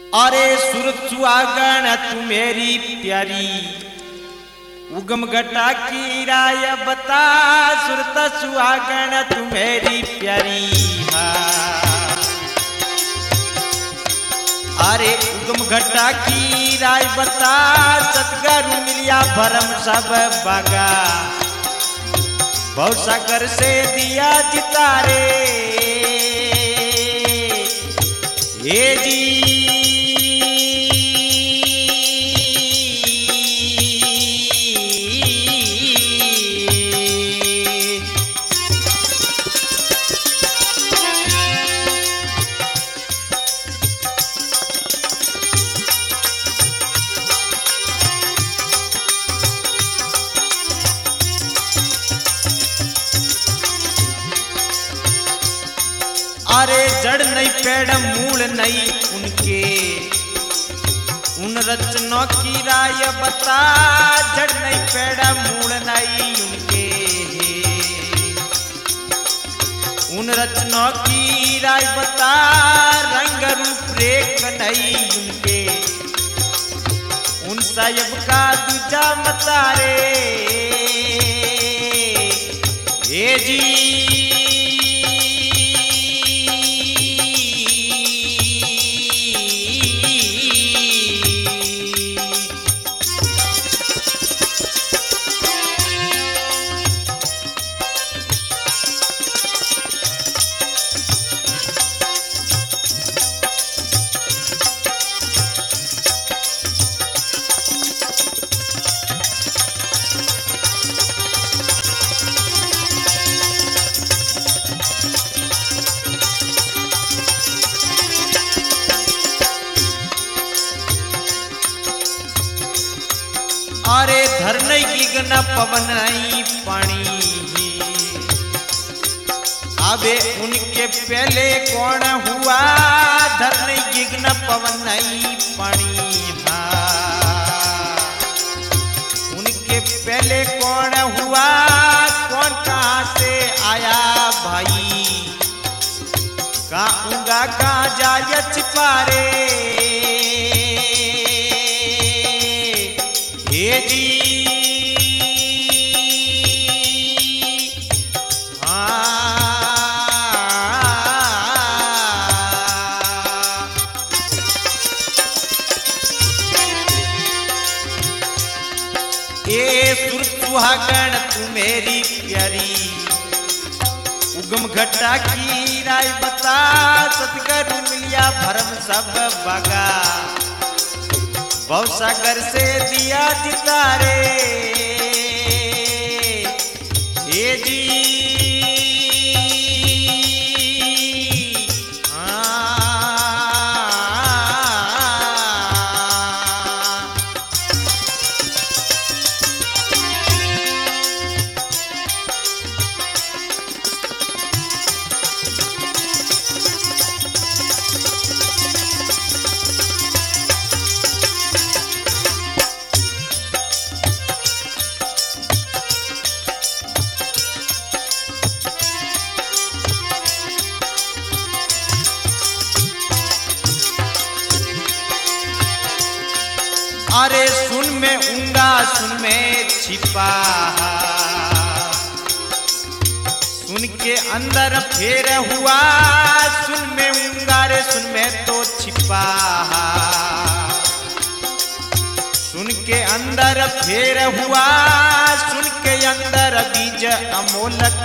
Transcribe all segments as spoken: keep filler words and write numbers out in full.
अरे सुरत सुहागण तू मेरी प्यारी, उगम घटा की राय बता। सुरत सुहागण तू मेरी प्यारी, अरे उगम घटा की राय बता। सतगुरु मिलिया भरम सब बागा, भव सागर से दिया जितारे। ये जी अरे जड़ नहीं पेड़ मूल नहीं उनके, उन रचनों की राय बता। जड़ नहीं पेड़ मूल नहीं उनके, उन रचनों की राय बता। रंग रूप रेख नहीं उनके, उन साहिब का दूजा मतारे। ये जी अरे धरने की गना पवन नहीं पानी, अबे उनके पहले कौन हुआ। धरने की गना पवन नहीं पानी, उनके पहले कौन हुआ। कौन कहाँ से आया भाई, कहाँ उंगा कहाँ जाए छिपारे। ये जी ये सुरत सुहागण तू मेरी प्यारी, उगम घटा की राय बता। सतगुरु मिलिया भरम सब बागा, भव सागर से दिया जितारे। ये जी अरे सुन में ऊंगा सुन में छिपा, सुन के अंदर फेर हुआ। सुन में ऊंगा रे सुन में तो छिपा, सुन के अंदर फेर हुआ। सुन के अंदर बीज अमोलक,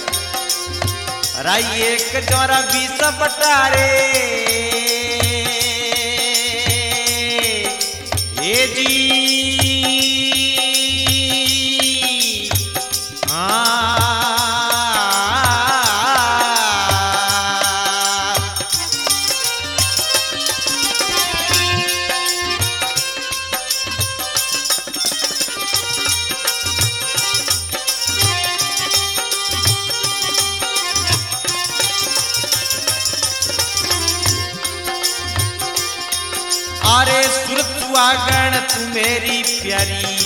राई एक जोरा बीस बटारे। ये जी अरे सुरत सुहागण तू मेरी प्यारी,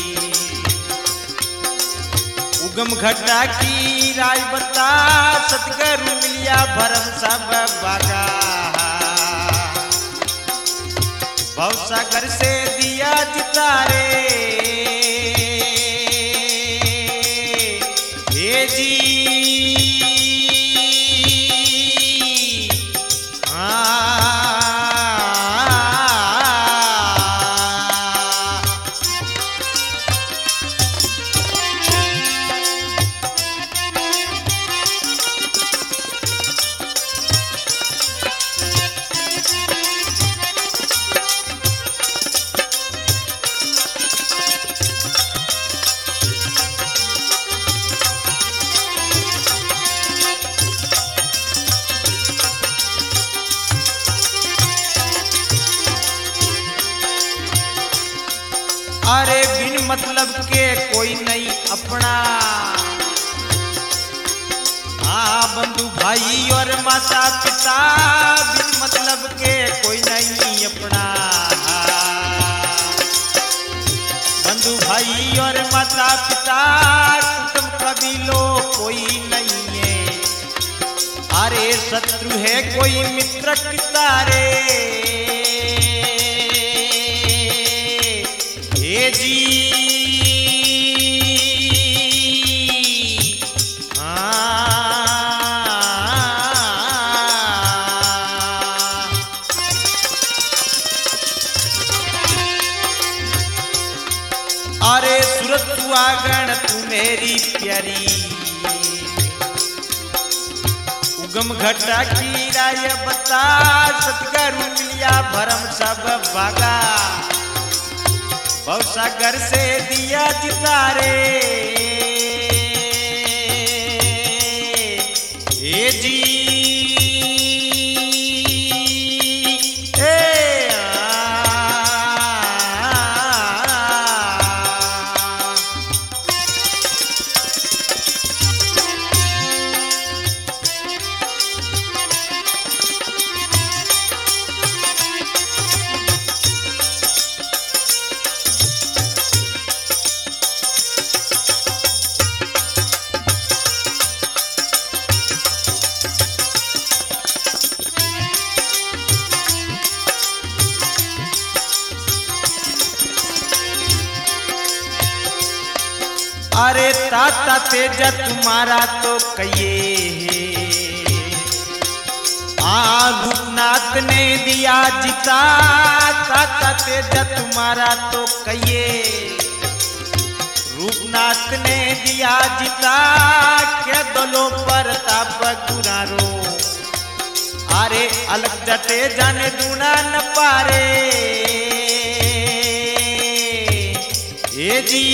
उगम घटा की राय बता। सतगुरु मिलिया भरम सब बागा, भवसागर से दिया जितारे हे जी अरे बिन मतलब के कोई नहीं अपना हाँ बंधु भाई और माता पिता बिन मतलब के कोई नहीं अपना बंधु भाई और माता पिता कुटुंब कबीलों कोई नहीं है अरे शत्रु है कोई मित्र कितारे हे जी अरे सूरत सुहागण तू मेरी प्यारी उगम घटा की राय बता सतगुरु मिलिया भरम सब भागा भवसागर से दिया जितारे हे जी ए अरे ताता तेजा तुम्हारा तो कहिए आ रूपनाथ ने दिया जिता ताता तेजा तुम्हारा तो कहिए रूपनाथ ने दिया जिता क्या दलों पर ताप गुरारो अरे अलग जटे जाने दूना न पारे हे जी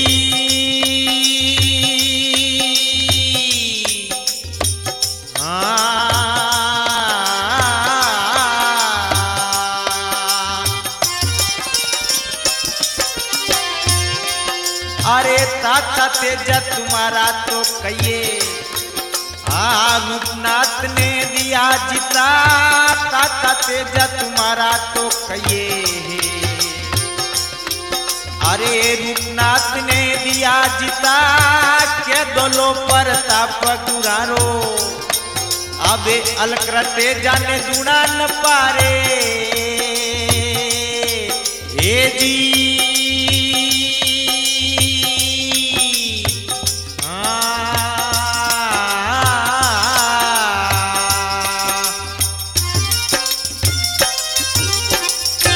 अरे ताता तेजा तुम्हारा तो कहिए आ रूपनाथ ने दिया जिता ताता तेजा तुम्हारा तो कहिए अरे रूपनाथ ने दिया जिता के दोलों पर ताप गुरारो अबे अलक्रते जाने दूना न पारे हे जी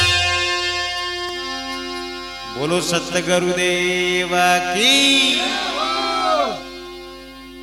बोलो सतगुरुदेव की।